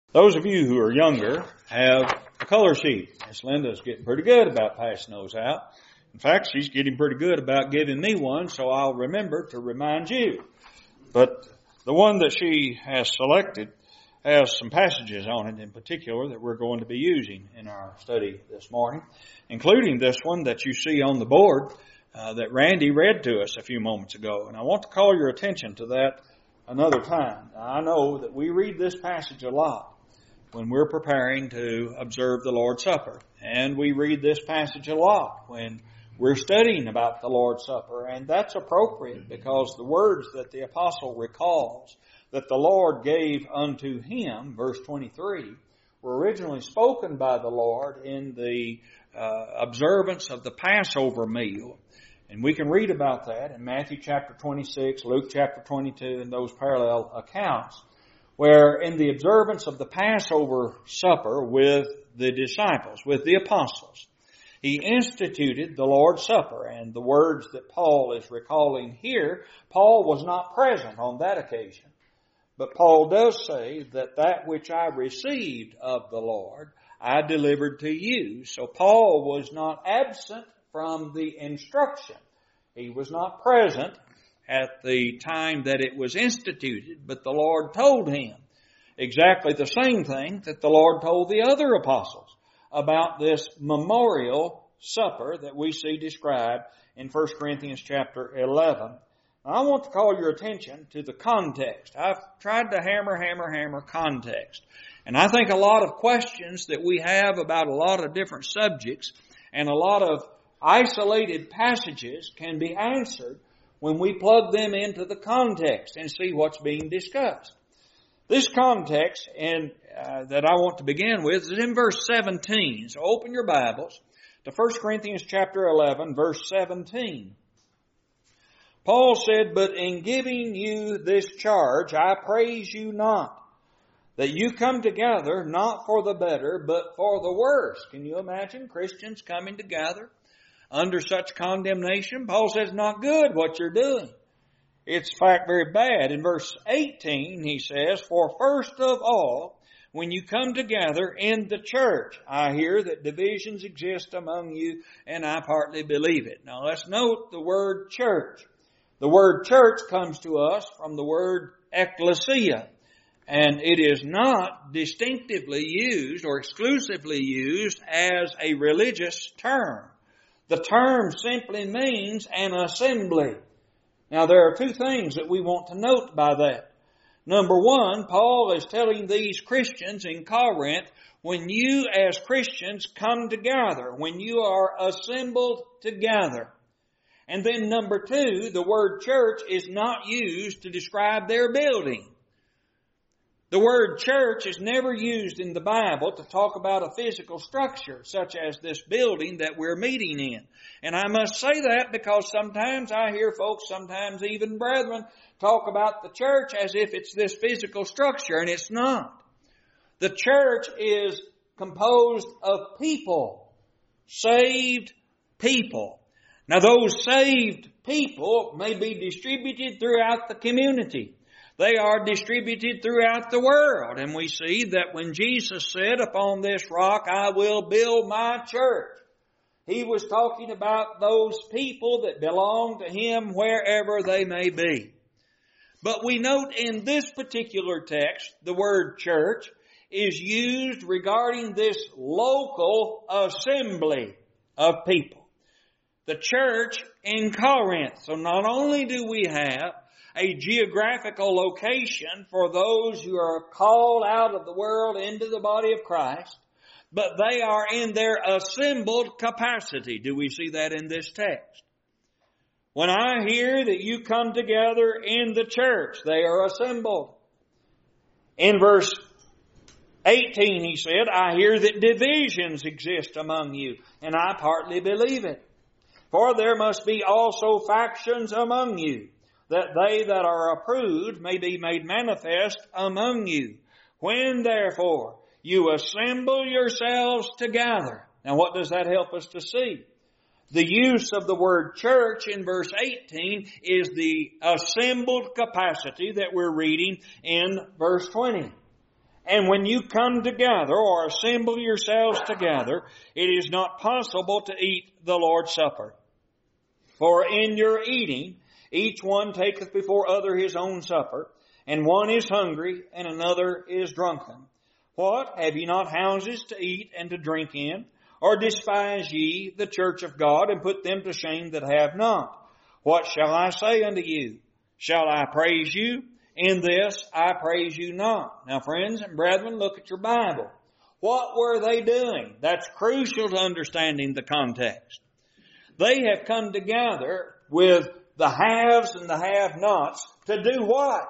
Those of you who are younger have a color sheet. Miss Linda's getting pretty good about passing those out. In fact, she's getting pretty good about giving me one, so I'll remember to remind you. But the one that she has selected has some passages on it in particular that we're going to be using in our study this morning, including this one that you see on the board that Randy read to us a few moments ago. And I want to call your attention to that another time. Now, I know that we read this passage a lot when we're preparing to observe the Lord's Supper. And we read this passage a lot when we're studying about the Lord's Supper. And that's appropriate because the words that the apostle recalls that the Lord gave unto him, verse 23, were originally spoken by the Lord in the observance of the Passover meal. And we can read about that in Matthew chapter 26, Luke chapter 22, and those parallel accounts, where in the observance of the Passover supper with the disciples, with the apostles, he instituted the Lord's Supper. And the words that Paul is recalling here, Paul was not present on that occasion. But Paul does say that which I received of the Lord, I delivered to you. So Paul was not absent from the instruction. He was not present at the time that it was instituted, but the Lord told him exactly the same thing that the Lord told the other apostles about this memorial supper that we see described in 1 Corinthians chapter 11. Now, I want to call your attention to the context. I've tried to hammer context. And I think a lot of questions that we have about a lot of different subjects and a lot of isolated passages can be answered when we plug them into the context and see what's being discussed. This context that I want to begin with is in verse 17. So open your Bibles to 1 Corinthians chapter 11, verse 17. Paul said, "But in giving you this charge, I praise you not, that you come together not for the better, but for the worse." Can you imagine Christians coming together under such condemnation? Paul says, not good what you're doing. It's in fact very bad. In verse 18, he says, "For first of all, when you come together in the church, I hear that divisions exist among you, and I partly believe it." Now let's note the word church. The word church comes to us from the word ecclesia, and it is not distinctively used or exclusively used as a religious term. The term simply means an assembly. Now there are two things that we want to note by that. Number one, Paul is telling these Christians in Corinth, when you as Christians come together, when you are assembled together. And then number two, the word church is not used to describe their building. The word church is never used in the Bible to talk about a physical structure such as this building that we're meeting in. And I must say that because sometimes I hear folks, sometimes even brethren, talk about the church as if it's this physical structure, and it's not. The church is composed of people, saved people. Now those saved people may be distributed throughout the community. They are distributed throughout the world. And we see that when Jesus said, "Upon this rock I will build my church," He was talking about those people that belong to Him wherever they may be. But we note in this particular text, the word church is used regarding this local assembly of people. The church in Corinth. So not only do we have a geographical location for those who are called out of the world into the body of Christ, but they are in their assembled capacity. Do we see that in this text? When I hear that you come together in the church, they are assembled. In verse 18, he said, "I hear that divisions exist among you, and I partly believe it. For there must be also factions among you, that they that are approved may be made manifest among you. When therefore you assemble yourselves together." Now what does that help us to see? The use of the word church in verse 18 is the assembled capacity that we're reading in verse 20. And when you come together or assemble yourselves together, it is not possible to eat the Lord's Supper. For in your eating, each one taketh before other his own supper, and one is hungry, and another is drunken. What? Have ye not houses to eat and to drink in? Or despise ye the church of God, and put them to shame that have not? What shall I say unto you? Shall I praise you? In this I praise you not. Now, friends and brethren, look at your Bible. What were they doing? That's crucial to understanding the context. They have come together with the haves and the have-nots to do what?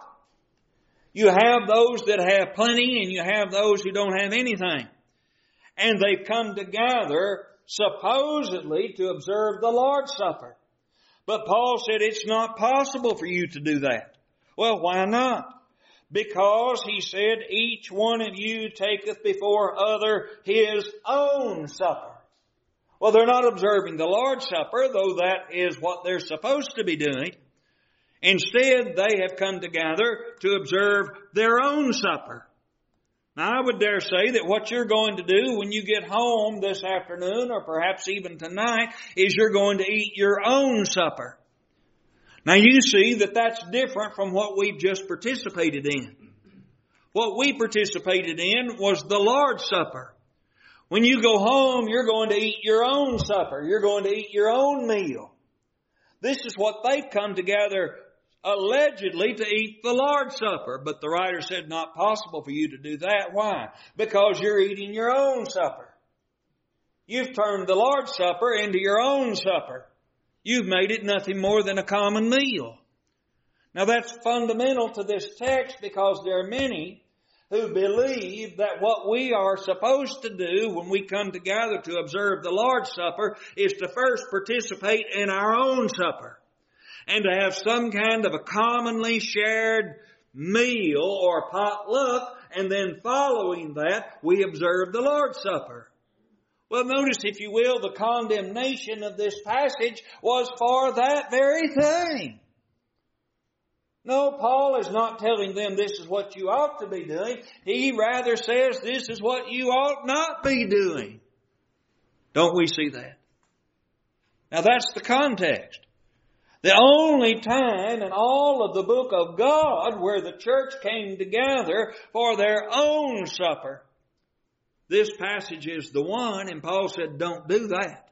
You have those that have plenty and you have those who don't have anything. And they've come together supposedly to observe the Lord's Supper. But Paul said it's not possible for you to do that. Well, why not? Because, he said, each one of you taketh before other his own supper. Well, they're not observing the Lord's Supper, though that is what they're supposed to be doing. Instead, they have come together to observe their own supper. Now, I would dare say that what you're going to do when you get home this afternoon, or perhaps even tonight, is you're going to eat your own supper. Now, you see that that's different from what we've just participated in. What we participated in was the Lord's Supper. When you go home, you're going to eat your own supper. You're going to eat your own meal. This is what they've come together allegedly to eat the Lord's Supper. But the writer said not possible for you to do that. Why? Because you're eating your own supper. You've turned the Lord's Supper into your own supper. You've made it nothing more than a common meal. Now that's fundamental to this text, because there are many who believe that what we are supposed to do when we come together to observe the Lord's Supper is to first participate in our own supper and to have some kind of a commonly shared meal or potluck, and then following that we observe the Lord's Supper. Well, notice, if you will, the condemnation of this passage was for that very thing. No, Paul is not telling them this is what you ought to be doing. He rather says this is what you ought not be doing. Don't we see that? Now that's the context. The only time in all of the book of God where the church came together for their own supper. This passage is the one, and Paul said, don't do that.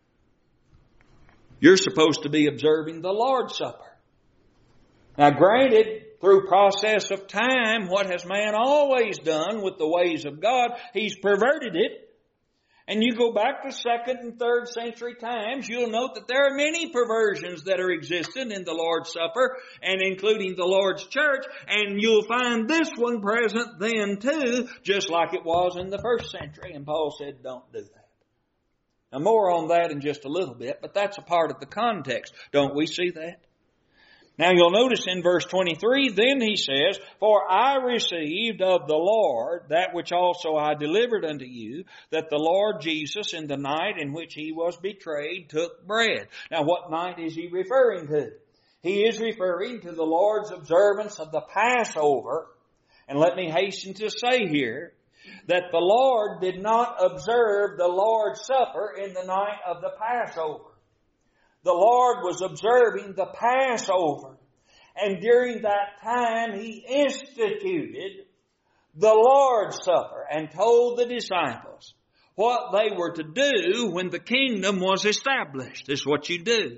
You're supposed to be observing the Lord's Supper. Now granted, through process of time, what has man always done with the ways of God? He's perverted it. And you go back to 2nd and 3rd century times, you'll note that there are many perversions that are existent in the Lord's Supper, and including the Lord's church, and you'll find this one present then too, just like it was in the 1st century. And Paul said, don't do that. Now more on that in just a little bit, but that's a part of the context. Don't we see that? Now you'll notice in verse 23, then he says, for I received of the Lord that which also I delivered unto you, that the Lord Jesus in the night in which he was betrayed took bread. Now what night is he referring to? He is referring to the Lord's observance of the Passover. And let me hasten to say here that the Lord did not observe the Lord's Supper in the night of the Passover. The Lord was observing the Passover. And during that time, he instituted the Lord's Supper and told the disciples what they were to do when the kingdom was established. This is what you do.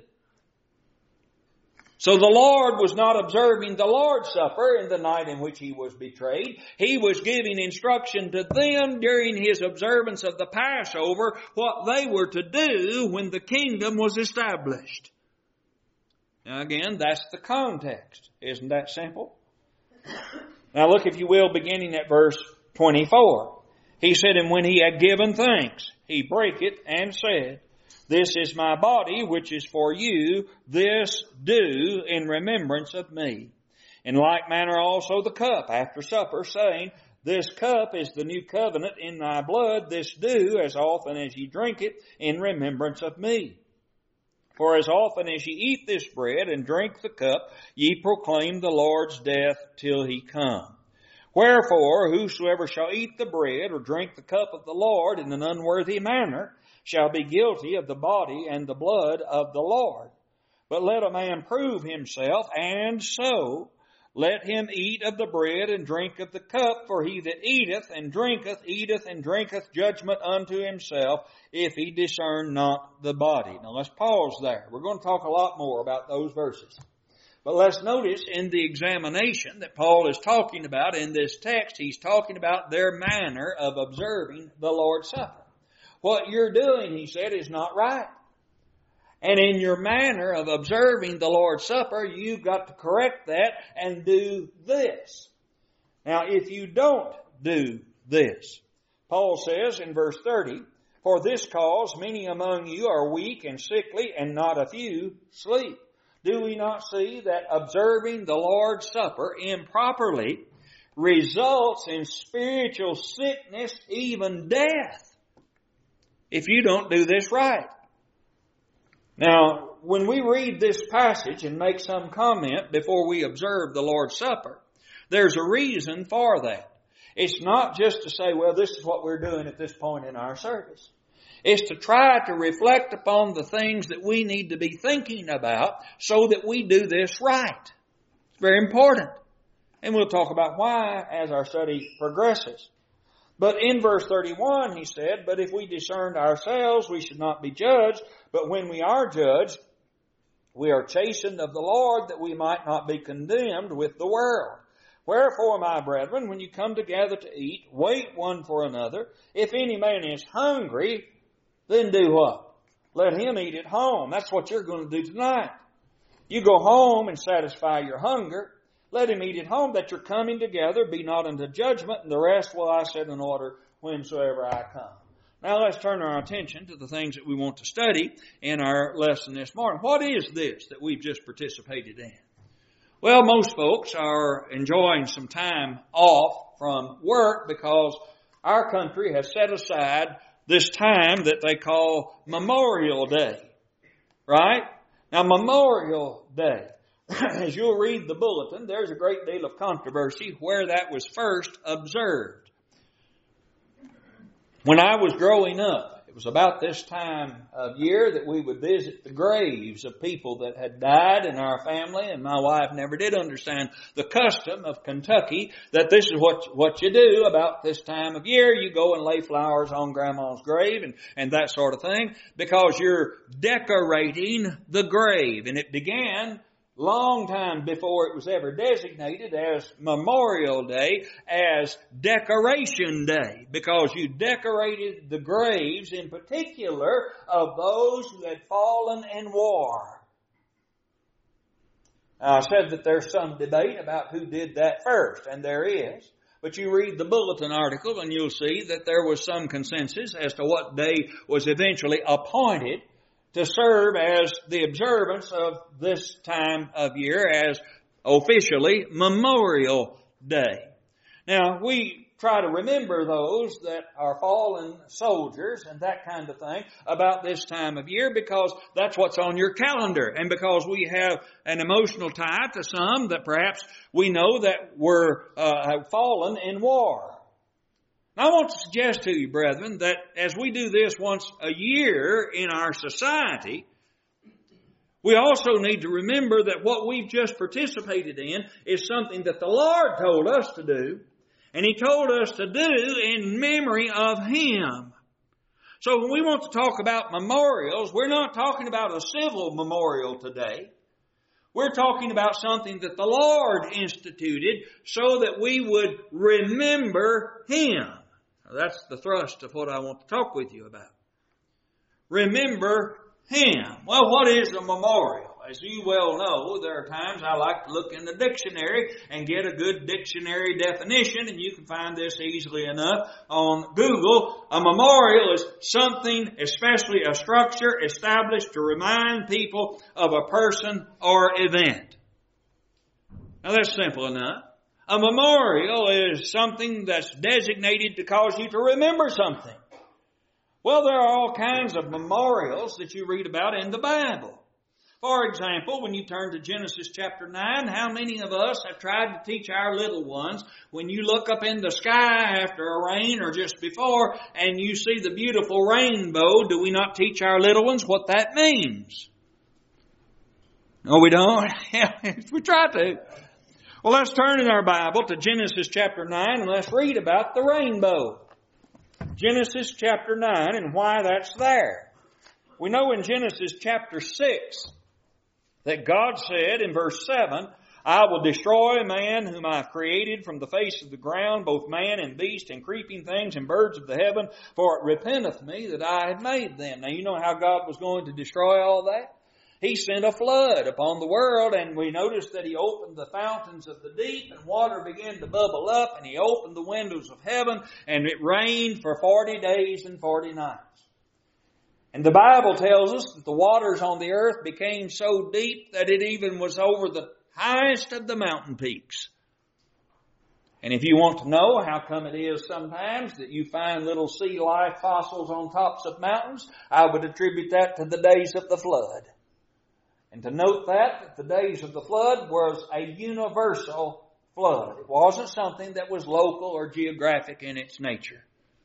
So the Lord was not observing the Lord's Supper in the night in which he was betrayed. He was giving instruction to them during his observance of the Passover what they were to do when the kingdom was established. Now again, that's the context. Isn't that simple? Now look, if you will, beginning at verse 24. He said, and when he had given thanks, he brake it and said, this is my body, which is for you. This do in remembrance of me. In like manner also the cup after supper, saying, this cup is the new covenant in thy blood. This do as often as ye drink it in remembrance of me. For as often as ye eat this bread and drink the cup, ye proclaim the Lord's death till he come. Wherefore, whosoever shall eat the bread or drink the cup of the Lord in an unworthy manner shall be guilty of the body and the blood of the Lord. But let a man prove himself, and so let him eat of the bread and drink of the cup, for he that eateth and drinketh judgment unto himself, if he discern not the body. Now let's pause there. We're going to talk a lot more about those verses. But let's notice in the examination that Paul is talking about in this text, he's talking about their manner of observing the Lord's Supper. What you're doing, he said, is not right. And in your manner of observing the Lord's Supper, you've got to correct that and do this. Now, if you don't do this, Paul says in verse 30, for this cause many among you are weak and sickly, and not a few sleep. Do we not see that observing the Lord's Supper improperly results in spiritual sickness, even death, if you don't do this right? Now, when we read this passage and make some comment before we observe the Lord's Supper, there's a reason for that. It's not just to say, well, this is what we're doing at this point in our service. It's to try to reflect upon the things that we need to be thinking about so that we do this right. It's very important. And we'll talk about why as our study progresses. But in verse 31, he said, but if we discerned ourselves, we should not be judged. But when we are judged, we are chastened of the Lord, that we might not be condemned with the world. Wherefore, my brethren, when you come together to eat, wait one for another. If any man is hungry, then do what? Let him eat at home. That's what you're going to do tonight. You go home and satisfy your hunger. Let him eat at home, that you're coming together, be not unto judgment, and the rest will I set in order whensoever I come. Now let's turn our attention to the things that we want to study in our lesson this morning. What is this that we've just participated in? Well, most folks are enjoying some time off from work because our country has set aside this time that they call Memorial Day. Right? Now, Memorial Day. As you'll read the bulletin, there's a great deal of controversy where that was first observed. When I was growing up, it was about this time of year that we would visit the graves of people that had died in our family, and my wife never did understand the custom of Kentucky that this is what you do about this time of year. You go and lay flowers on Grandma's grave and that sort of thing because you're decorating the grave. And it began long time before it was ever designated as Memorial Day, as Decoration Day, because you decorated the graves in particular of those who had fallen in war. Now, I said that there's some debate about who did that first, and there is. But you read the bulletin article and you'll see that there was some consensus as to what day was eventually appointed to serve as the observance of this time of year as officially Memorial Day. Now, we try to remember those that are fallen soldiers and that kind of thing about this time of year because that's what's on your calendar and because we have an emotional tie to some that perhaps we know that were have fallen in war. Now, I want to suggest to you, brethren, that as we do this once a year in our society, we also need to remember that what we've just participated in is something that the Lord told us to do, and He told us to do in memory of Him. So when we want to talk about memorials, we're not talking about a civil memorial today. We're talking about something that the Lord instituted so that we would remember Him. That's the thrust of what I want to talk with you about. Remember Him. Well, what is a memorial? As you well know, there are times I like to look in the dictionary and get a good dictionary definition, and you can find this easily enough on Google. A memorial is something, especially a structure, established to remind people of a person or event. Now, that's simple enough. A memorial is something that's designated to cause you to remember something. Well, there are all kinds of memorials that you read about in the Bible. For example, when you turn to Genesis chapter 9, how many of us have tried to teach our little ones, when you look up in the sky after a rain or just before, and you see the beautiful rainbow, do we not teach our little ones what that means? No, we don't. We try to. Well, let's turn in our Bible to Genesis chapter 9 and let's read about the rainbow. Genesis chapter 9 and why that's there. We know in Genesis chapter 6 that God said in verse 7, I will destroy man whom I have created from the face of the ground, both man and beast and creeping things and birds of the heaven, for it repenteth me that I have made them. Now you know how God was going to destroy all that? He sent a flood upon the world, and we noticed that He opened the fountains of the deep, and water began to bubble up, and He opened the windows of heaven, and it rained for 40 days and 40 nights. And the Bible tells us that the waters on the earth became so deep that it even was over the highest of the mountain peaks. And if you want to know how come it is sometimes that you find little sea life fossils on tops of mountains, I would attribute that to the days of the flood. And to note that the days of the flood was a universal flood. It wasn't something that was local or geographic in its nature.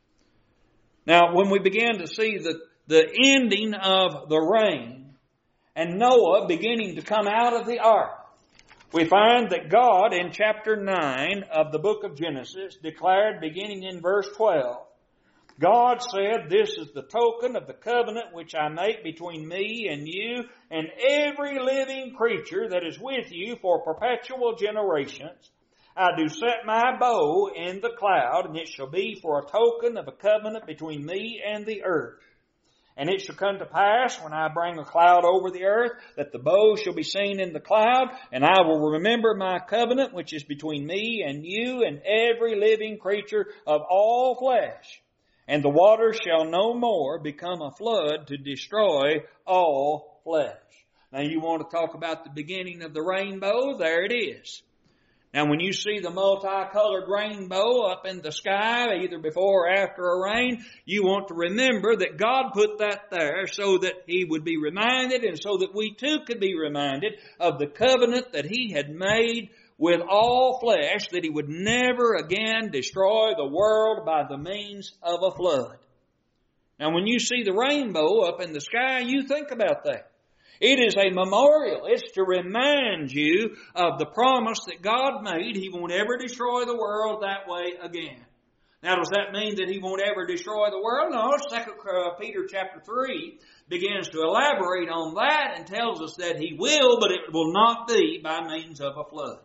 Now, when we began to see the ending of the rain and Noah beginning to come out of the ark, we find that God in chapter 9 of the book of Genesis declared, beginning in verse 12, God said, this is the token of the covenant which I make between me and you and every living creature that is with you for perpetual generations. I do set my bow in the cloud, and it shall be for a token of a covenant between me and the earth. And it shall come to pass, when I bring a cloud over the earth, that the bow shall be seen in the cloud, and I will remember my covenant which is between me and you and every living creature of all flesh. And the waters shall no more become a flood to destroy all flesh. Now you want to talk about the beginning of the rainbow? There it is. Now when you see the multicolored rainbow up in the sky, either before or after a rain, you want to remember that God put that there so that He would be reminded, and so that we too could be reminded of the covenant that He had made with all flesh, that He would never again destroy the world by the means of a flood. Now when you see the rainbow up in the sky, you think about that. It is a memorial. It's to remind you of the promise that God made. He won't ever destroy the world that way again. Now does that mean that He won't ever destroy the world? No, 2 Peter chapter 3 begins to elaborate on that and tells us that He will, but it will not be by means of a flood.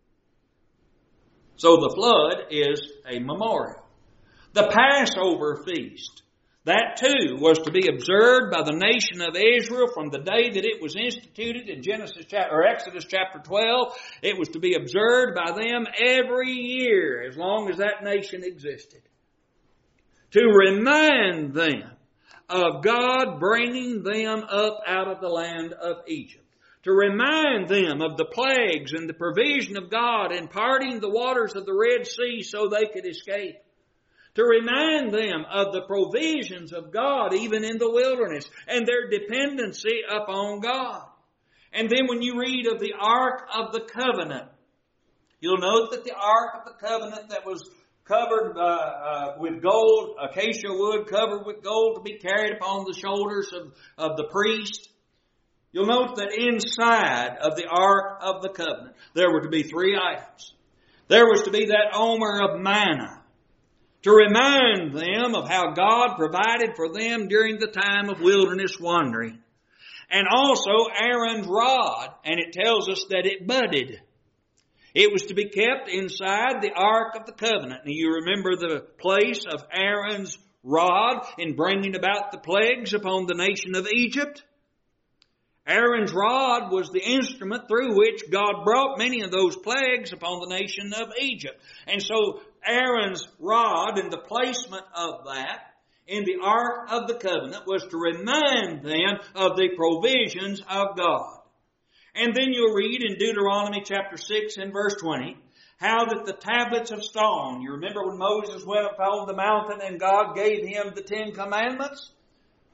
So the flood is a memorial. The Passover feast, that too was to be observed by the nation of Israel from the day that it was instituted in Exodus chapter 12. It was to be observed by them every year as long as that nation existed. To remind them of God bringing them up out of the land of Egypt. To remind them of the plagues and the provision of God in parting the waters of the Red Sea so they could escape. To remind them of the provisions of God even in the wilderness and their dependency upon God. And then when you read of the Ark of the Covenant, you'll note that the Ark of the Covenant that was covered with gold, acacia wood covered with gold to be carried upon the shoulders of the priest. You'll note that inside of the Ark of the Covenant, there were to be 3 items. There was to be that omer of manna, to remind them of how God provided for them during the time of wilderness wandering. And also Aaron's rod, and it tells us that it budded. It was to be kept inside the Ark of the Covenant. Now you remember the place of Aaron's rod in bringing about the plagues upon the nation of Egypt? Aaron's rod was the instrument through which God brought many of those plagues upon the nation of Egypt. And so Aaron's rod and the placement of that in the Ark of the Covenant was to remind them of the provisions of God. And then you'll read in Deuteronomy chapter 6 and verse 20, how that the tablets of stone, you remember when Moses went up on the mountain and God gave him the 10 Commandments?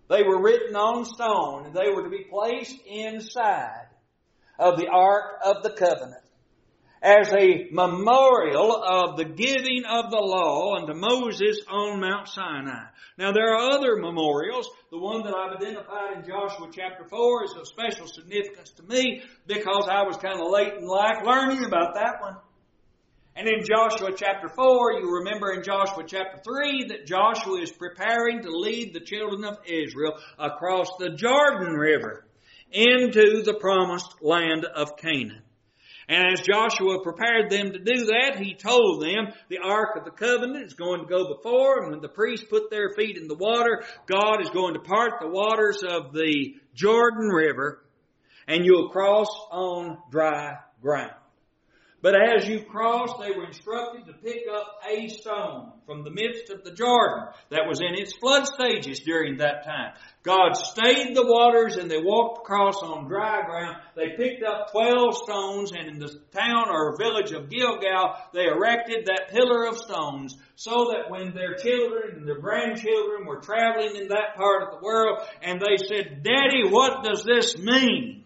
They were written on stone, and they were to be placed inside of the Ark of the Covenant as a memorial of the giving of the law unto Moses on Mount Sinai. Now there are other memorials. The one that I've identified in Joshua chapter 4 is of special significance to me because I was kind of late in life learning about that one. And in Joshua chapter 4, you remember in Joshua chapter 3 that Joshua is preparing to lead the children of Israel across the Jordan River into the promised land of Canaan. And as Joshua prepared them to do that, he told them the Ark of the Covenant is going to go before, and when the priests put their feet in the water, God is going to part the waters of the Jordan River, and you'll cross on dry ground. But as you crossed, they were instructed to pick up a stone from the midst of the Jordan that was in its flood stages during that time. God stayed the waters and they walked across on dry ground. They picked up 12 stones, and in the town or village of Gilgal, they erected that pillar of stones so that when their children and their grandchildren were traveling in that part of the world and they said, "Daddy, what does this mean?"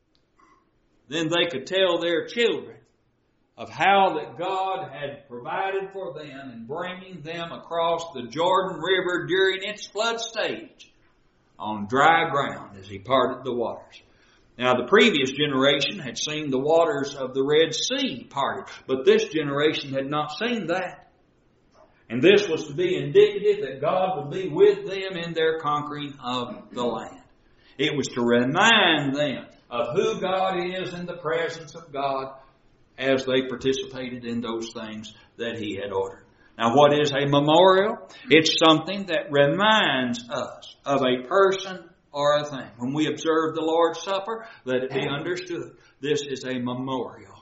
then they could tell their children of how that God had provided for them in bringing them across the Jordan River during its flood stage on dry ground as He parted the waters. Now the previous generation had seen the waters of the Red Sea parted, but this generation had not seen that. And this was to be indicative that God would be with them in their conquering of the land. It was to remind them of who God is in the presence of God as they participated in those things that He had ordered. Now what is a memorial? It's something that reminds us of a person or a thing. When we observe the Lord's Supper, let it be understood, this is a memorial.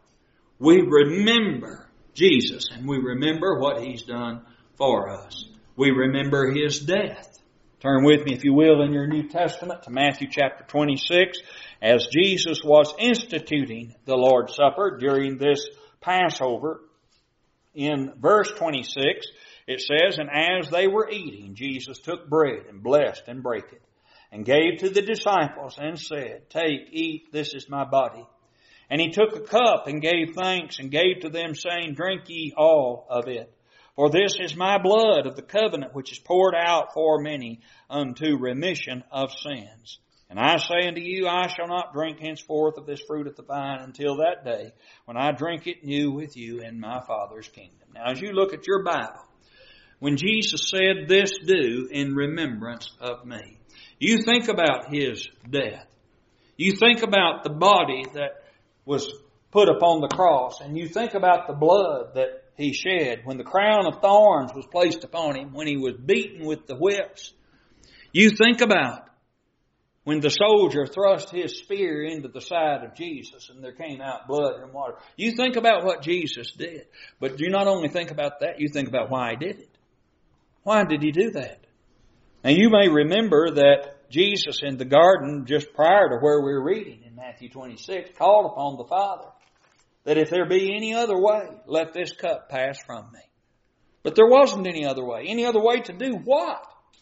We remember Jesus and we remember what He's done for us. We remember His death. Turn with me, if you will, in your New Testament to Matthew chapter 26. As Jesus was instituting the Lord's Supper during this Passover, in verse 26, it says, "And as they were eating, Jesus took bread and blessed and brake it, and gave to the disciples and said, 'Take, eat, this is my body.' And He took a cup and gave thanks and gave to them, saying, 'Drink ye all of it. For this is my blood of the covenant, which is poured out for many unto remission of sins. And I say unto you, I shall not drink henceforth of this fruit of the vine until that day when I drink it new with you in my Father's kingdom.'" Now as you look at your Bible, when Jesus said, "This do in remembrance of me," you think about His death. You think about the body that was put upon the cross, and you think about the blood that He shed when the crown of thorns was placed upon Him, when He was beaten with the whips. You think about when the soldier thrust his spear into the side of Jesus and there came out blood and water. You think about what Jesus did. But you not only think about that, you think about why He did it. Why did He do that? Now you may remember that Jesus in the garden, just prior to where we're reading in Matthew 26, called upon the Father that if there be any other way, let this cup pass from me. But there wasn't any other way. Any other way to do what?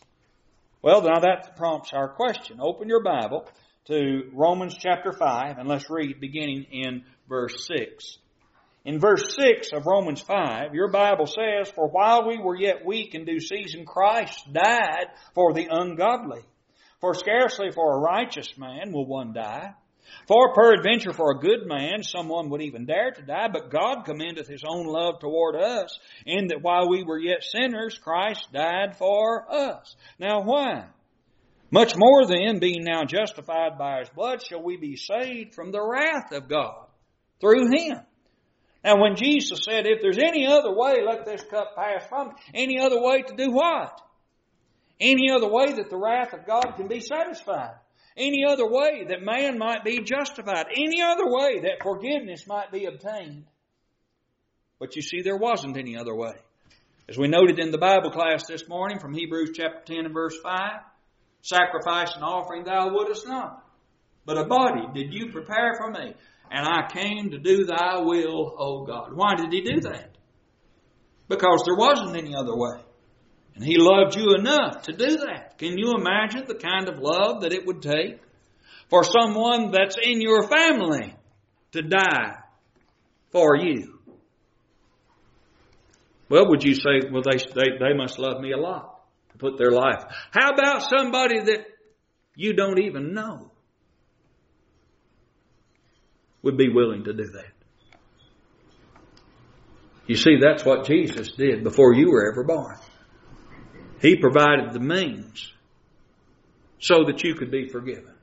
Well, now that prompts our question. Open your Bible to Romans chapter 5, and let's read beginning in verse 6. In verse 6 of Romans 5, your Bible says, "For while we were yet weak in due season, Christ died for the ungodly. For scarcely for a righteous man will one die. For peradventure for a good man someone would even dare to die, but God commendeth His own love toward us, in that while we were yet sinners, Christ died for us." Now why? "Much more then, being now justified by His blood, shall we be saved from the wrath of God through Him." Now when Jesus said, if there's any other way, let this cup pass from me, any other way to do what? Any other way that the wrath of God can be satisfied. Any other way that man might be justified. Any other way that forgiveness might be obtained. But you see, there wasn't any other way. As we noted in the Bible class this morning from Hebrews chapter 10 and verse 5, "Sacrifice and offering thou wouldest not, but a body did you prepare for me, and I came to do thy will, O God." Why did He do that? Because there wasn't any other way. And He loved you enough to do that. Can you imagine the kind of love that it would take for someone that's in your family to die for you? Well, would you say, well, they must love me a lot to put their life. How about somebody that you don't even know would be willing to do that? You see, that's what Jesus did before you were ever born. He provided the means so that you could be forgiven.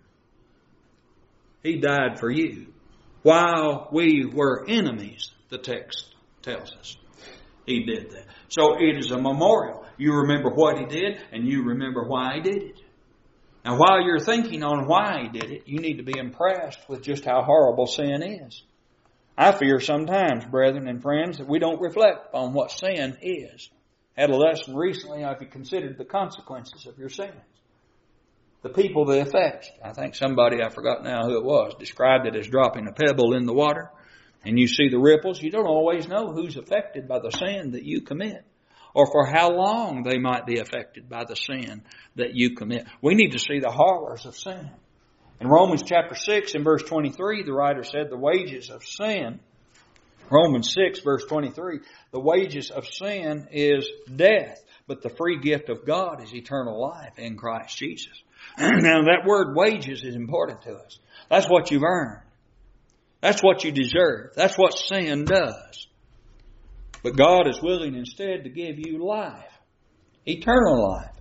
He died for you while we were enemies, the text tells us. He did that. So it is a memorial. You remember what He did, and you remember why He did it. Now, while you're thinking on why He did it, you need to be impressed with just how horrible sin is. I fear sometimes, brethren and friends, that we don't reflect on what sin is. Had a lesson recently, I've considered the consequences of your sins. The people they affect. I think somebody, I forgot now who it was, described it as dropping a pebble in the water. And you see the ripples. You don't always know who's affected by the sin that you commit, or for how long they might be affected by the sin that you commit. We need to see the horrors of sin. In Romans chapter 6 and verse 23, the writer said the wages of sin, Romans 6 verse 23, the wages of sin is death, but the free gift of God is eternal life in Christ Jesus. Now that word wages is important to us. That's what you've earned. That's what you deserve. That's what sin does. But God is willing instead to give you life, eternal life,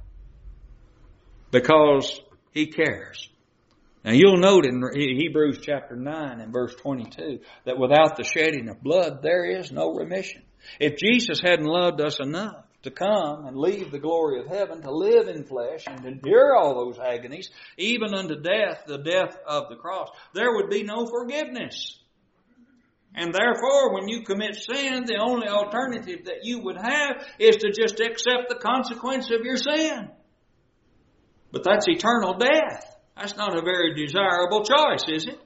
because He cares. Now you'll note in Hebrews chapter 9 and verse 22 that without the shedding of blood there is no remission. If Jesus hadn't loved us enough to come and leave the glory of heaven, to live in flesh and endure all those agonies, even unto death, the death of the cross, there would be no forgiveness. And therefore, when you commit sin, the only alternative that you would have is to just accept the consequence of your sin. But that's eternal death. That's not a very desirable choice, is it?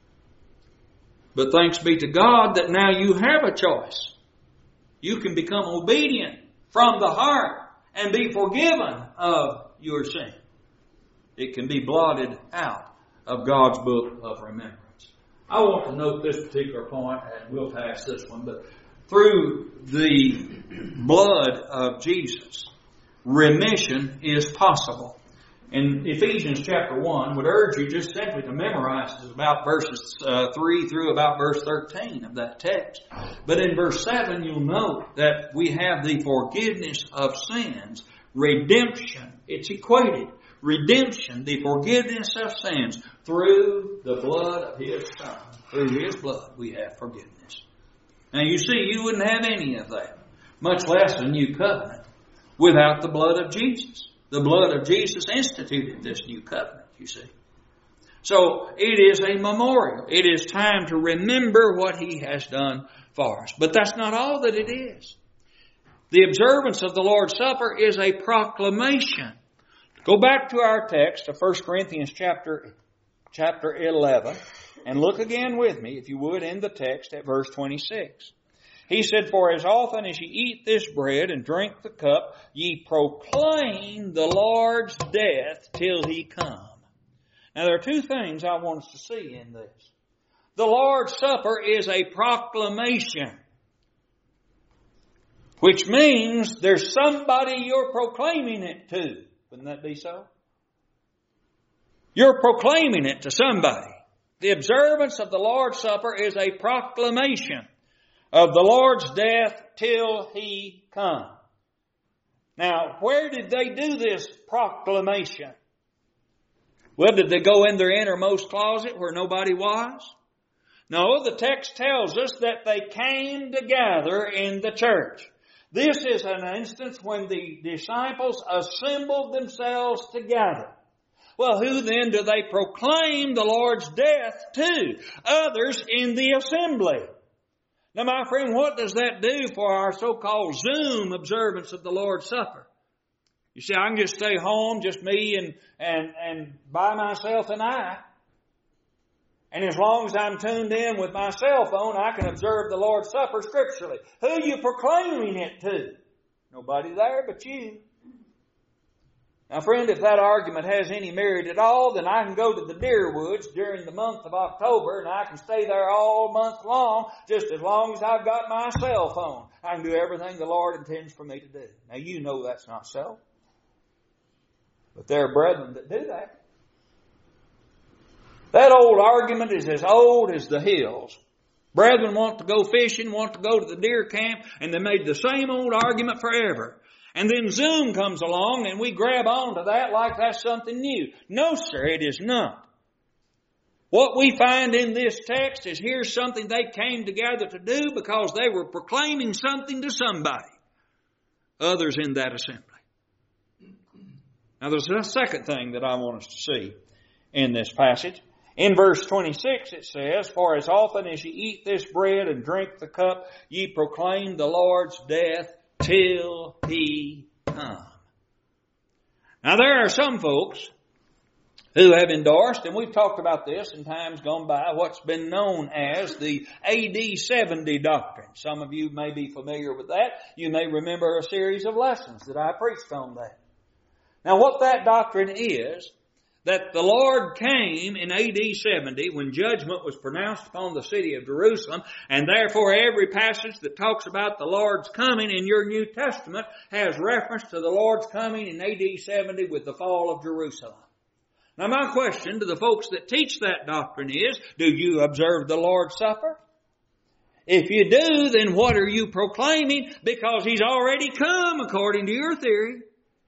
But thanks be to God that now you have a choice. You can become obedient from the heart and be forgiven of your sin. It can be blotted out of God's book of remembrance. I want to note this particular point, and we'll pass this one, but through the blood of Jesus, remission is possible. In Ephesians chapter 1, would urge you just simply to memorize about verses 3 through about verse 13 of that text. But in verse 7, you'll note that we have the forgiveness of sins, redemption. It's equated. Redemption, the forgiveness of sins, through the blood of His Son. Through His blood we have forgiveness. Now you see, you wouldn't have any of that, much less a new covenant, without the blood of Jesus. The blood of Jesus instituted this new covenant, you see. So it is a memorial. It is time to remember what He has done for us. But that's not all that it is. The observance of the Lord's Supper is a proclamation. Go back to our text of 1 Corinthians chapter 11 and look again with me, if you would, in the text at verse 26. He said, "For as often as ye eat this bread and drink the cup, ye proclaim the Lord's death till He come." Now there are two things I want us to see in this. The Lord's Supper is a proclamation, which means there's somebody you're proclaiming it to. Wouldn't that be so? You're proclaiming it to somebody. The observance of the Lord's Supper is a proclamation of the Lord's death till He come. Now, where did they do this proclamation? Well, did they go in their innermost closet where nobody was? No, the text tells us that they came together in the church. This is an instance when the disciples assembled themselves together. Well, who then do they proclaim the Lord's death to? Others in the assembly. Now, my friend, what does that do for our so-called Zoom observance of the Lord's Supper? You see, I can just stay home, just me and by myself and I. And as long as I'm tuned in with my cell phone, I can observe the Lord's Supper scripturally. Who are you proclaiming it to? Nobody there but you. Now, friend, if that argument has any merit at all, then I can go to the deer woods during the month of October, and I can stay there all month long as I've got my cell phone. I can do everything the Lord intends for me to do. Now, you know that's not so. But there are brethren that do that. That old argument is as old as the hills. Brethren want to go fishing, want to go to the deer camp, and they made the same old argument forever. And then Zoom comes along and we grab onto that like that's something new. No, sir, it is not. What we find in this text is here's something they came together to do because they were proclaiming something to somebody. Others in that assembly. Now there's a second thing that I want us to see in this passage. In verse 26 it says, "For as often as ye eat this bread and drink the cup, ye proclaim the Lord's death till He come." Now there are some folks who have endorsed, and we've talked about this in times gone by, what's been known as the AD 70 doctrine. Some of you may be familiar with that. You may remember a series of lessons that I preached on that. Now what that doctrine is, that the Lord came in AD 70 when judgment was pronounced upon the city of Jerusalem, and therefore every passage that talks about the Lord's coming in your New Testament has reference to the Lord's coming in AD 70 with the fall of Jerusalem. Now my question to the folks that teach that doctrine is, do you observe the Lord's Supper? If you do, then what are you proclaiming? Because He's already come according to your theory.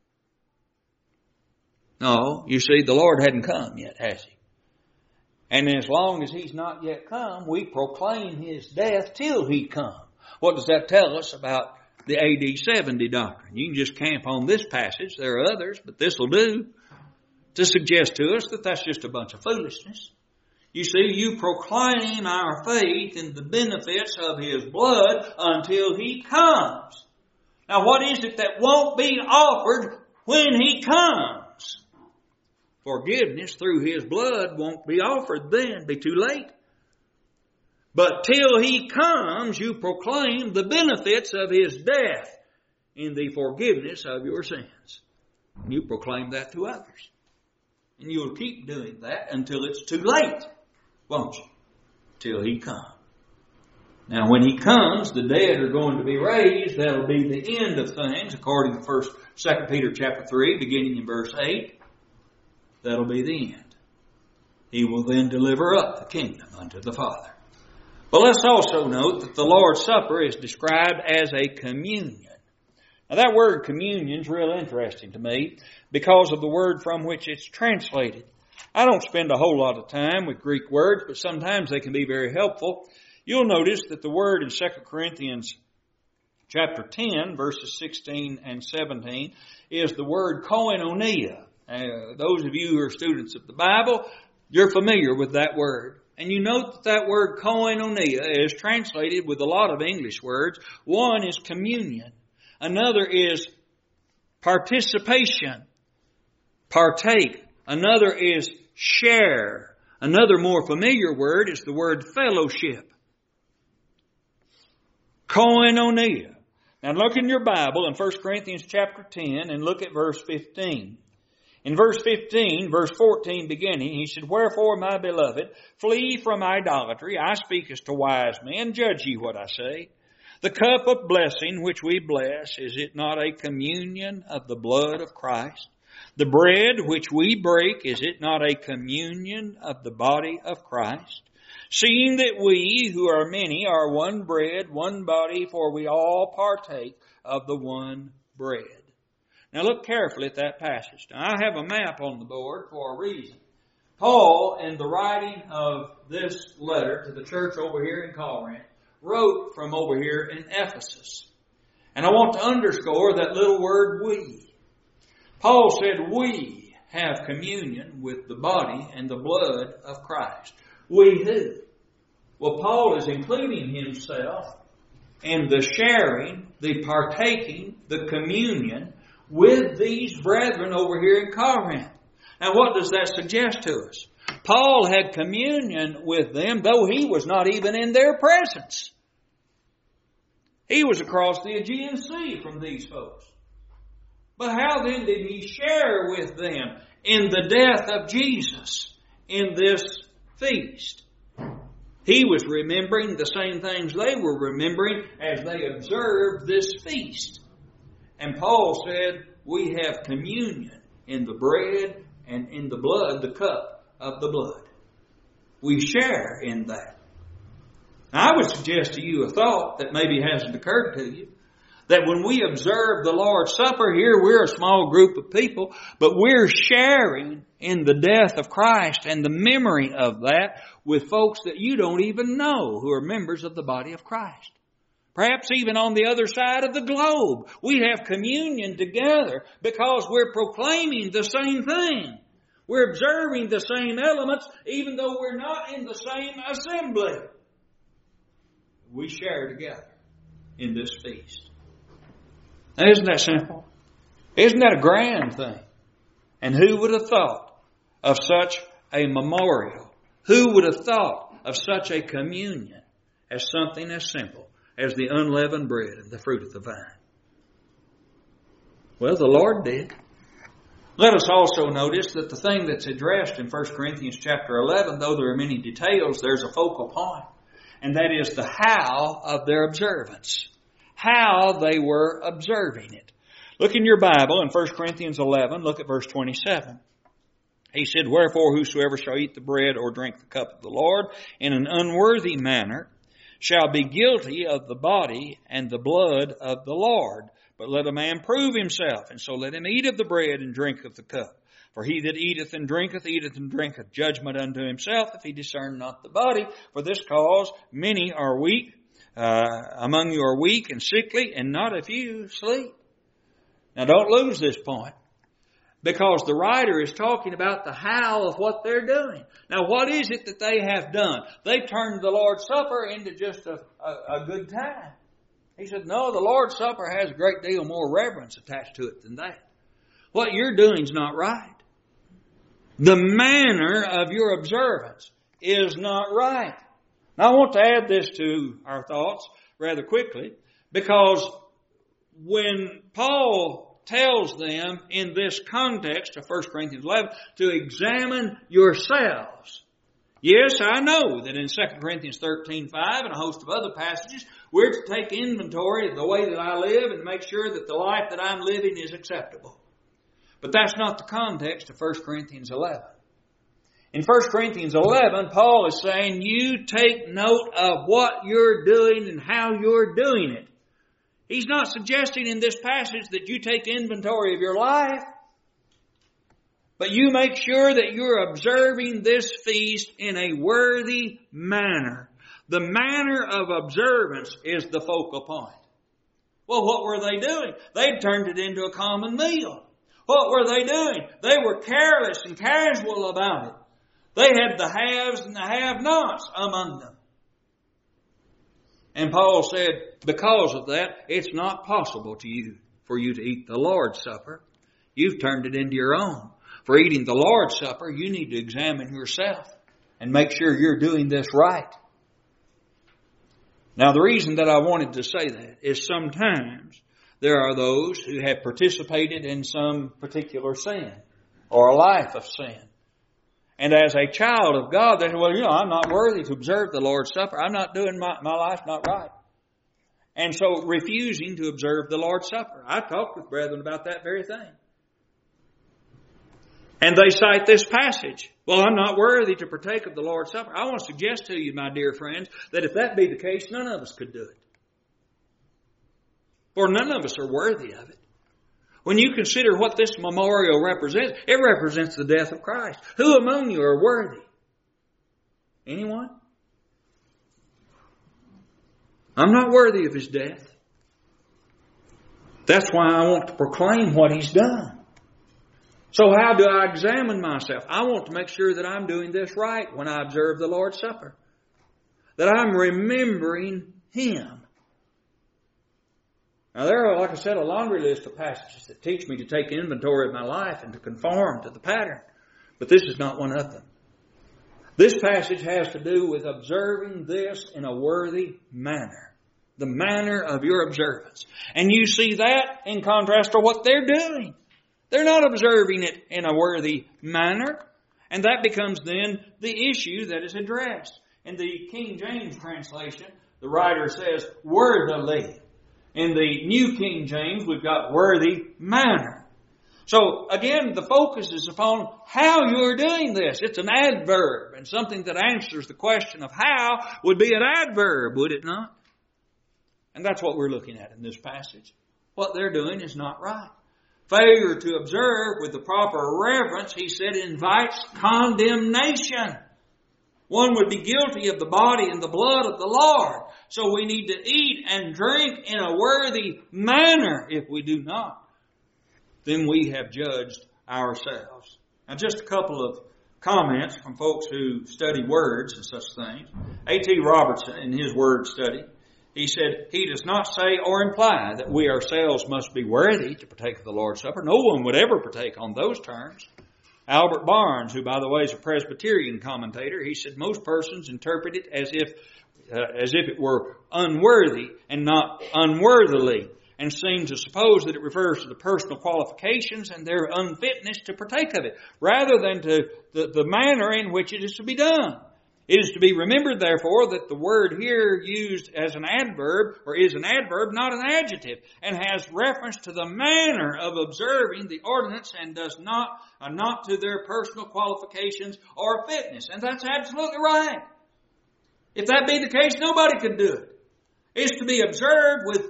No, you see, the Lord hadn't come yet, has He? And as long as He's not yet come, we proclaim His death till He come. What does that tell us about the AD 70 doctrine? You can just camp on this passage. There are others, but this will do to suggest to us that that's just a bunch of foolishness. You see, you proclaim our faith in the benefits of His blood until He comes. Now, what is it that won't be offered when He comes? Forgiveness through His blood won't be offered then, be too late. But till He comes, you proclaim the benefits of His death in the forgiveness of your sins. You proclaim that to others. And you'll keep doing that until it's too late, won't you? Till He comes. Now when He comes, the dead are going to be raised. That'll be the end of things, according to 2 Peter chapter 3, beginning in verse 8. That'll be the end. He will then deliver up the kingdom unto the Father. But let's also note that the Lord's Supper is described as a communion. Now that word communion is real interesting to me because of the word from which it's translated. I don't spend a whole lot of time with Greek words, but sometimes they can be very helpful. You'll notice that the word in 2 Corinthians chapter 10, verses 16 and 17, is the word koinonia. Those of you who are students of the Bible, you're familiar with that word. And you note that that word koinonia is translated with a lot of English words. One is communion. Another is participation, partake. Another is share. Another more familiar word is the word fellowship. Koinonia. Now look in your Bible in 1 Corinthians chapter 10 and look at verse 15. In verse 15, verse 14 beginning, he said, "Wherefore, my beloved, flee from idolatry. I speak as to wise men. Judge ye what I say. The cup of blessing which we bless, is it not a communion of the blood of Christ? The bread which we break, is it not a communion of the body of Christ? Seeing that we, who are many, are one bread, one body, for we all partake of the one bread." Now look carefully at that passage. Now I have a map on the board for a reason. Paul, in the writing of this letter to the church over here in Corinth, wrote from over here in Ephesus. And I want to underscore that little word we. Paul said we have communion with the body and the blood of Christ. We who? Well, Paul is including himself in the sharing, the partaking, the communion with these brethren over here in Corinth. Now what does that suggest to us? Paul had communion with them, though he was not even in their presence. He was across the Aegean Sea from these folks. But how then did he share with them in the death of Jesus in this feast? He was remembering the same things they were remembering as they observed this feast. And Paul said, we have communion in the bread and in the blood, the cup of the blood. We share in that. Now, I would suggest to you a thought that maybe hasn't occurred to you. That when we observe the Lord's Supper here, we're a small group of people, but we're sharing in the death of Christ and the memory of that with folks that you don't even know who are members of the body of Christ. Perhaps even on the other side of the globe, we have communion together because we're proclaiming the same thing. We're observing the same elements even though we're not in the same assembly. We share together in this feast. Now, isn't that simple? Isn't that a grand thing? And who would have thought of such a memorial? Who would have thought of such a communion as something as simple as the unleavened bread and the fruit of the vine? Well, the Lord did. Let us also notice that the thing that's addressed in 1 Corinthians chapter 11, though there are many details, there's a focal point. And that is the how of their observance. How they were observing it. Look in your Bible in 1 Corinthians 11, look at verse 27. He said, wherefore whosoever shall eat the bread or drink the cup of the Lord in an unworthy manner shall be guilty of the body and the blood of the Lord. But let a man prove himself, and so let him eat of the bread and drink of the cup. For he that eateth and drinketh judgment unto himself, if he discern not the body. For this cause many are weak. Among you are weak and sickly, and not a few sleep. Now don't lose this point, because the writer is talking about the how of what they're doing. Now what is it that they have done? They turned the Lord's Supper into just a good time. He said, no, the Lord's Supper has a great deal more reverence attached to it than that. What you're doing is not right. The manner of your observance is not right. Now I want to add this to our thoughts rather quickly, because when Paul tells them in this context of 1 Corinthians 11 to examine yourselves. Yes, I know that in 2 Corinthians 13:5 and a host of other passages, we're to take inventory of the way that I live and make sure that the life that I'm living is acceptable. But that's not the context of 1 Corinthians 11. In 1 Corinthians 11, Paul is saying, you take note of what you're doing and how you're doing it. He's not suggesting in this passage that you take inventory of your life, but you make sure that you're observing this feast in a worthy manner. The manner of observance is the focal point. Well, what were they doing? They'd turned it into a common meal. What were they doing? They were careless and casual about it. They had the haves and the have-nots among them. And Paul said, because of that, it's not possible for you to eat the Lord's Supper. You've turned it into your own. For eating the Lord's Supper, you need to examine yourself and make sure you're doing this right. Now, the reason that I wanted to say that is sometimes there are those who have participated in some particular sin or a life of sin. And as a child of God, they say, well, I'm not worthy to observe the Lord's Supper. I'm not doing my life not right. And so refusing to observe the Lord's Supper. I talked with brethren about that very thing. And they cite this passage. Well, I'm not worthy to partake of the Lord's Supper. I want to suggest to you, my dear friends, that if that be the case, none of us could do it. For none of us are worthy of it. When you consider what this memorial represents, it represents the death of Christ. Who among you are worthy? Anyone? I'm not worthy of His death. That's why I want to proclaim what He's done. So how do I examine myself? I want to make sure that I'm doing this right when I observe the Lord's Supper. That I'm remembering Him. Now there are, like I said, a laundry list of passages that teach me to take inventory of my life and to conform to the pattern. But this is not one of them. This passage has to do with observing this in a worthy manner. The manner of your observance. And you see that in contrast to what they're doing. They're not observing it in a worthy manner. And that becomes then the issue that is addressed. In the King James translation, the writer says, worthily. In the New King James, we've got worthy manner. So, again, the focus is upon how you're doing this. It's an adverb, and something that answers the question of how would be an adverb, would it not? And that's what we're looking at in this passage. What they're doing is not right. Failure to observe with the proper reverence, he said, invites condemnation. One would be guilty of the body and the blood of the Lord. So we need to eat and drink in a worthy manner. If we do not, then we have judged ourselves. Now just a couple of comments from folks who study words and such things. A.T. Robertson, in his word study, he said, he does not say or imply that we ourselves must be worthy to partake of the Lord's Supper. No one would ever partake on those terms. Albert Barnes, who by the way is a Presbyterian commentator, he said most persons interpret it as if it were unworthy and not unworthily, and seem to suppose that it refers to the personal qualifications and their unfitness to partake of it, rather than to the manner in which it is to be done. It is to be remembered, therefore, that the word here used as an adverb, or is an adverb, not an adjective, and has reference to the manner of observing the ordinance and does not to their personal qualifications or fitness. And that's absolutely right. If that be the case, nobody could do it. It's to be observed with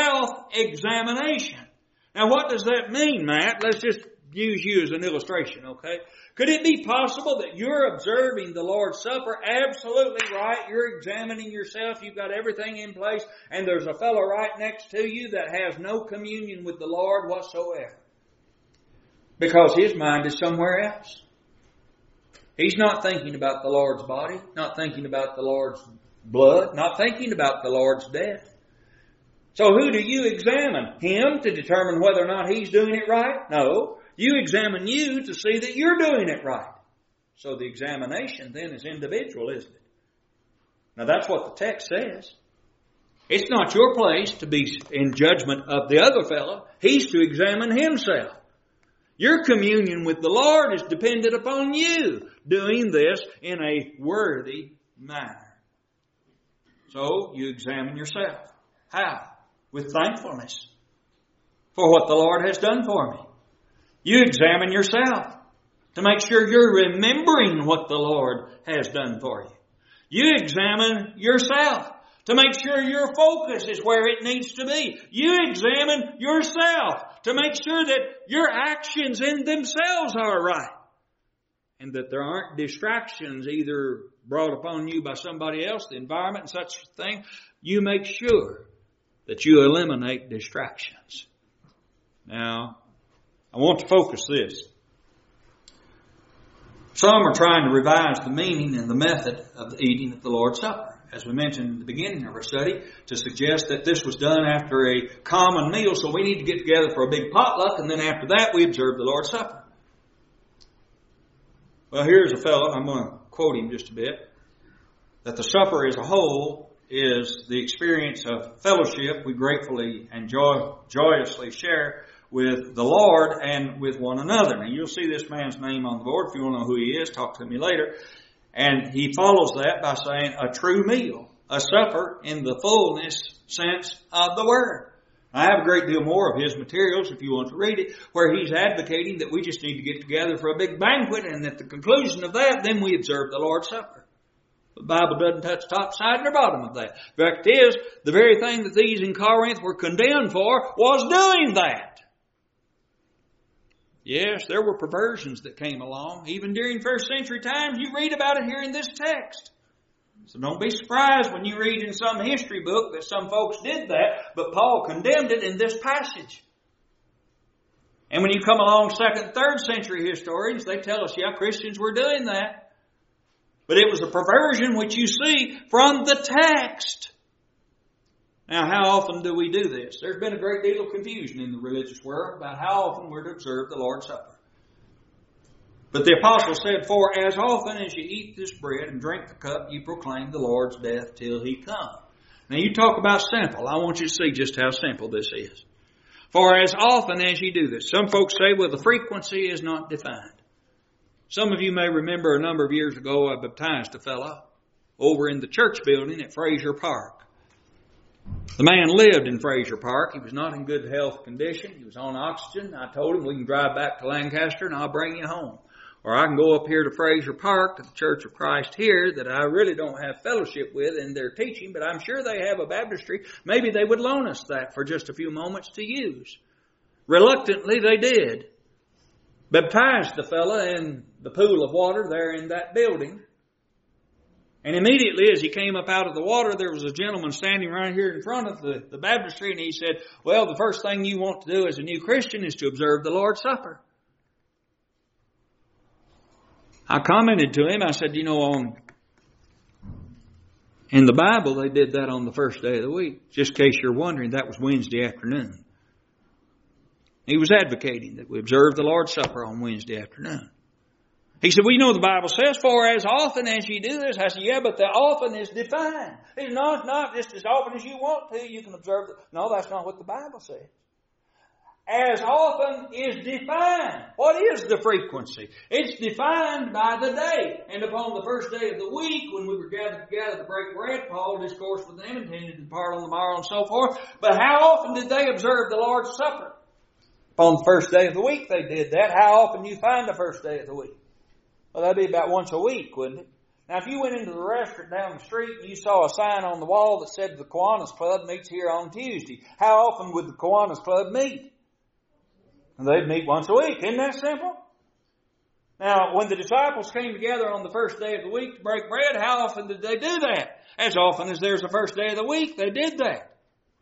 self-examination. Now, what does that mean, Matt? Let's just use you as an illustration, okay? Could it be possible that you're observing the Lord's Supper absolutely right? You're examining yourself. You've got everything in place. And there's a fellow right next to you that has no communion with the Lord whatsoever. Because his mind is somewhere else. He's not thinking about the Lord's body. Not thinking about the Lord's blood. Not thinking about the Lord's death. So who do you examine? Him to determine whether or not he's doing it right? No. You examine you to see that you're doing it right. So the examination then is individual, isn't it? Now that's what the text says. It's not your place to be in judgment of the other fellow. He's to examine himself. Your communion with the Lord is dependent upon you doing this in a worthy manner. So you examine yourself. How? With thankfulness for what the Lord has done for me. You examine yourself to make sure you're remembering what the Lord has done for you. You examine yourself to make sure your focus is where it needs to be. You examine yourself to make sure that your actions in themselves are right. And that there aren't distractions either brought upon you by somebody else, the environment and such a thing. You make sure that you eliminate distractions. Now, I want to focus this. Some are trying to revise the meaning and the method of the eating of the Lord's Supper, as we mentioned in the beginning of our study, to suggest that this was done after a common meal, so we need to get together for a big potluck, and then after that we observe the Lord's Supper. Well, here's a fellow, I'm going to quote him just a bit, that the supper as a whole is the experience of fellowship we gratefully and joyously share with the Lord and with one another. Now, you'll see this man's name on the board. If you want to know who he is, talk to me later. And he follows that by saying a true meal, a supper in the fullness sense of the word. I have a great deal more of his materials if you want to read it, where he's advocating that we just need to get together for a big banquet, and at the conclusion of that, then we observe the Lord's Supper. The Bible doesn't touch top, side, nor bottom of that. The fact is, the very thing that these in Corinth were condemned for was doing that. Yes, there were perversions that came along. Even during first century times, you read about it here in this text. So don't be surprised when you read in some history book that some folks did that, but Paul condemned it in this passage. And when you come along 2nd, 3rd century historians, they tell us, yeah, Christians were doing that. But it was a perversion which you see from the text. Now, how often do we do this? There's been a great deal of confusion in the religious world about how often we're to observe the Lord's Supper. But the apostle said, for as often as you eat this bread and drink the cup, you proclaim the Lord's death till he come. Now you talk about simple. I want you to see just how simple this is. For as often as you do this. Some folks say, well, the frequency is not defined. Some of you may remember a number of years ago I baptized a fellow over in the church building at Fraser Park. The man lived in Fraser Park. He was not in good health condition. He was on oxygen. I told him, we can drive back to Lancaster and I'll bring you home. Or I can go up here to Fraser Park to the Church of Christ here that I really don't have fellowship with in their teaching, but I'm sure they have a baptistry. Maybe they would loan us that for just a few moments to use. Reluctantly, they did. Baptized the fella in the pool of water there in that building. And immediately as he came up out of the water, there was a gentleman standing right here in front of the baptistry, and he said, well, the first thing you want to do as a new Christian is to observe the Lord's Supper. I commented to him, I said, in the Bible they did that on the first day of the week. Just in case you're wondering, that was Wednesday afternoon. He was advocating that we observe the Lord's Supper on Wednesday afternoon. He said, the Bible says, for as often as you do this. I said, yeah, but the often is defined. It's not just as often as you want to, you can observe it. No, that's not what the Bible says. As often is defined. What is the frequency? It's defined by the day. And upon the first day of the week, when we were gathered together to break bread, Paul discoursed with them, intended to depart on the morrow and so forth. But how often did they observe the Lord's Supper? Upon the first day of the week they did that. How often do you find the first day of the week? Well, that'd be about once a week, wouldn't it? Now, if you went into the restaurant down the street and you saw a sign on the wall that said the Kiwanis Club meets here on Tuesday, how often would the Kiwanis Club meet? And they'd meet once a week. Isn't that simple? Now, when the disciples came together on the first day of the week to break bread, how often did they do that? As often as there's the first day of the week, they did that.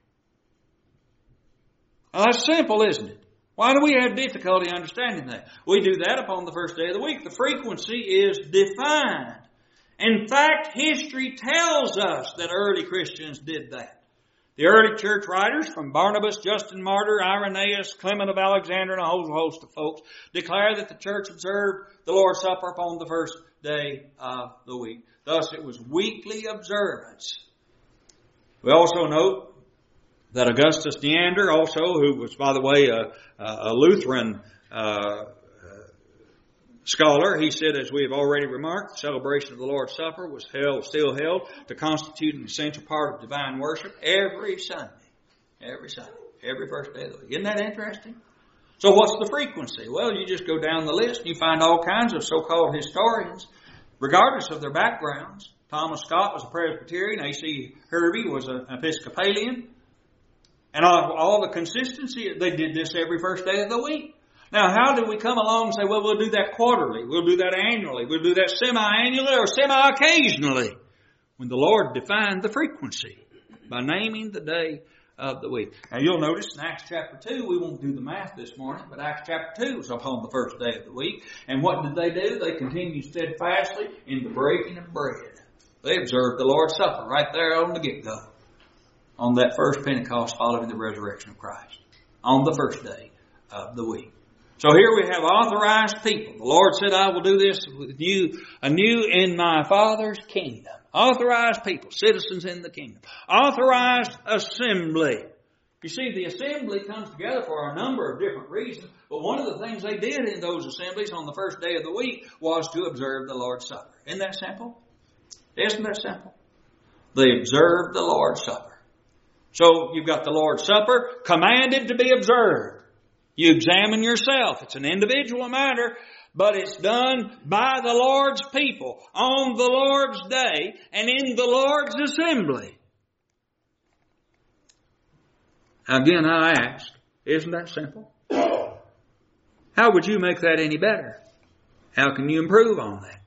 Now, that's simple, isn't it? Why do we have difficulty understanding that? We do that upon the first day of the week. The frequency is defined. In fact, history tells us that early Christians did that. The early church writers, from Barnabas, Justin Martyr, Irenaeus, Clement of Alexandria, and a whole host of folks, declare that the church observed the Lord's Supper upon the first day of the week. Thus, it was weekly observance. We also note that Augustus Neander, also, who was, by the way, a Lutheran scholar, he said, as we have already remarked, the celebration of the Lord's Supper was still held to constitute an essential part of divine worship every Sunday. Every Sunday. Every first day of the week. Isn't that interesting? So what's the frequency? Well, you just go down the list and you find all kinds of so-called historians, regardless of their backgrounds. Thomas Scott was a Presbyterian. A.C. Hervey was an Episcopalian. And all the consistency, they did this every first day of the week. Now, how did we come along and say, well, we'll do that quarterly, we'll do that annually, we'll do that semi-annually or semi-occasionally? When the Lord defined the frequency by naming the day of the week. Now, you'll notice in Acts chapter 2, we won't do the math this morning, but Acts chapter 2 was upon the first day of the week. And what did they do? They continued steadfastly in the breaking of bread. They observed the Lord's Supper right there on the get-go. On that first Pentecost following the resurrection of Christ. On the first day of the week. So here we have authorized people. The Lord said, I will do this with you anew in my Father's kingdom. Authorized people, citizens in the kingdom. Authorized assembly. You see, the assembly comes together for a number of different reasons. But one of the things they did in those assemblies on the first day of the week was to observe the Lord's Supper. Isn't that simple? Isn't that simple? They observed the Lord's Supper. So you've got the Lord's Supper commanded to be observed. You examine yourself. It's an individual matter, but it's done by the Lord's people on the Lord's day and in the Lord's assembly. Again, I ask, isn't that simple? How would you make that any better? How can you improve on that?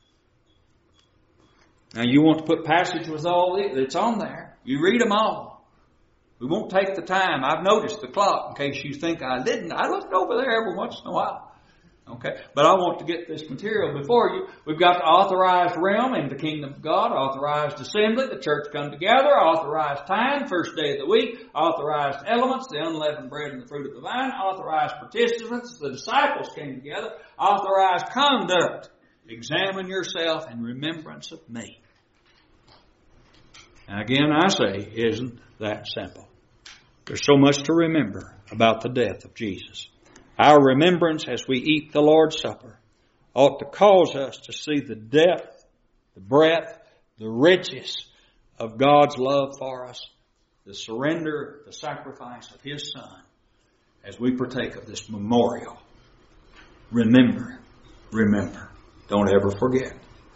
Now, you want to put passage with all that's on there. You read them all. We won't take the time. I've noticed the clock in case you think I didn't. I looked over there every once in a while. Okay? But I want to get this material before you. We've got the authorized realm in the kingdom of God, authorized assembly, the church come together, authorized time, first day of the week, authorized elements, the unleavened bread and the fruit of the vine, authorized participants, the disciples came together, authorized conduct. Examine yourself in remembrance of me. And again, I say, isn't that simple? There's so much to remember about the death of Jesus. Our remembrance as we eat the Lord's Supper ought to cause us to see the depth, the breadth, the riches of God's love for us, the surrender, the sacrifice of His Son, as we partake of this memorial. Remember, remember. Don't ever forget.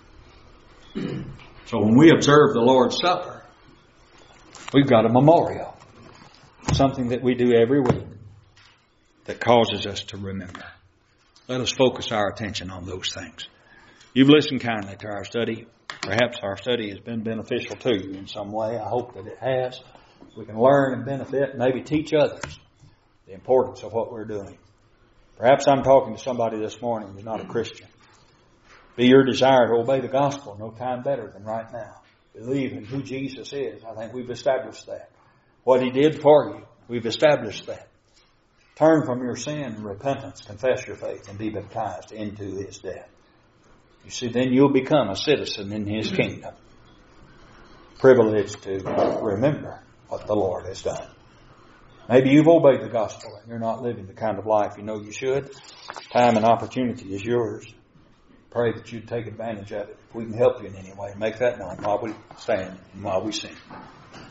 So when we observe the Lord's Supper, we've got a memorial. Something that we do every week that causes us to remember. Let us focus our attention on those things. You've listened kindly to our study. Perhaps our study has been beneficial to you in some way. I hope that it has. We can learn and benefit and maybe teach others the importance of what we're doing. Perhaps I'm talking to somebody this morning who's not a Christian. Be your desire to obey the gospel. No time better than right now. Believe in who Jesus is. I think we've established that. What He did for you, we've established that. Turn from your sin and repentance, confess your faith, and be baptized into His death. You see, then you'll become a citizen in His kingdom. Privileged to remember what the Lord has done. Maybe you've obeyed the gospel and you're not living the kind of life you know you should. Time and opportunity is yours. Pray that you'd take advantage of it. If we can help you in any way, make that known while we stand and while we sing.